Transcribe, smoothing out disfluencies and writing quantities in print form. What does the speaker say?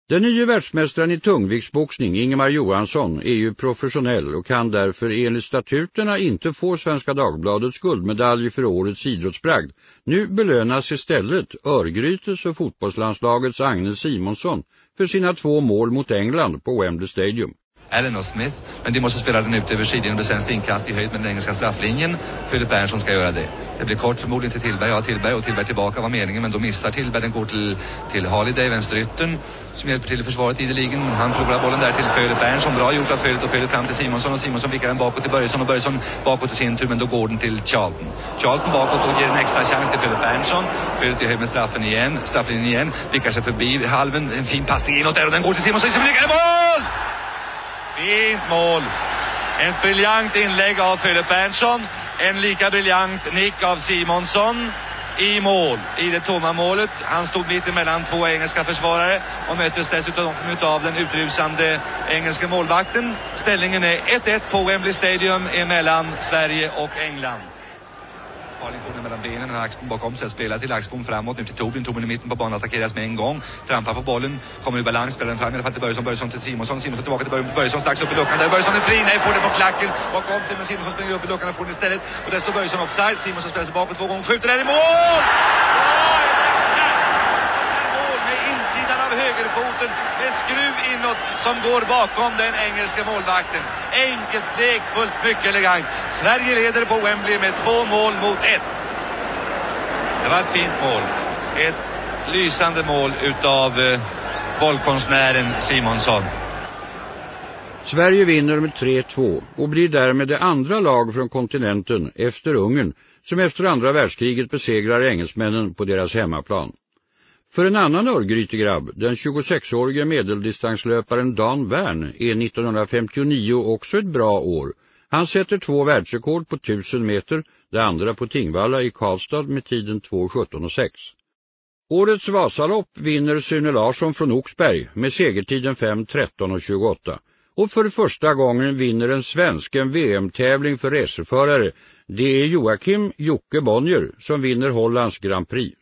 Den nya världsmästaren i tungviktsboxning, Ingemar Johansson, är ju professionell och kan därför enligt statuterna inte få Svenska Dagbladets guldmedalj för årets idrottsbragd. Nu belönas istället Örgrytes och fotbollslandslagets Agnes Simonsson för sina 2 mål mot England på Wembley Stadium. Allen och Smith, men de måste spela den ut över sidan och svenskt inkast i höjd med den engelska strafflinjen. Filip Berntsson ska göra det. Det blir kort förmodligen till Tillberg. Ja, Tillberg tillbaka var meningen, men då missar Tillberg. Den går till Haliday, vänsterytten, som hjälper till i försvaret ideligen. Han förlorar bollen där till Filip Berntsson. Bra gjort av Filip och Filip fram till Simonsson, och Simonsson vickar den bakåt till Börjesson och Börjesson bakåt i sin tur, men då går den till Charlton. Charlton bakåt och ger en extra chans till Filip Berntsson. Filip i höjd med strafflinjen igen, vickar sig förbi halven, en fin passning inåt där och den går till Simonsson som lyckas mål! Fint mål. Ett briljant inlägg av Filip Berntsson. En lika briljant nick av Simonsson i mål. I det tomma målet. Han stod mitt emellan 2 engelska försvarare och möttes dessutom av den utrusande engelska målvakten. Ställningen är 1-1 på Wembley Stadium emellan Sverige och England. Carling får den mellan benen, Axbom bakom sig, spelar till Axbom framåt, nu till Tobin i mitten på banan, attackeras med en gång, trampar på bollen, kommer ur balans, spelar den fram i alla fall till Börjesson till Simonsson tillbaka till Börjesson strax upp i luckan där, Börjesson är fri, nej, får den på klacken bakom sig, men Simonsson springer upp i luckan och får den istället, och där står Börjesson offside, Simonsson spelar sig bakåt 2 gånger, skjuter där i mål! Högerfoten med skruv inåt som går bakom den engelska målvakten. Enkelt, lekfullt, mycket elegant. Sverige leder på Wembley med 2 mål mot 1. Det var ett fint mål. Ett lysande mål utav bollkonstnären Simonsson. Sverige vinner med 3-2 och blir därmed det andra lag från kontinenten efter Ungern som efter andra världskriget besegrar engelsmännen på deras hemmaplan. För en annan Örgrytegrabb, den 26-årige medeldistanslöparen Dan Wern, är 1959 också ett bra år. Han sätter 2 världsrekord på 1000 meter, det andra på Tingvalla i Karlstad med tiden 2:17,6. Årets Vasalopp vinner Sune Larsson från Oxberg med segertiden 5:13,28. Och för första gången vinner en svensk en VM-tävling för racerförare. Det är Joakim Jocke Bonnier som vinner Hollands Grand Prix.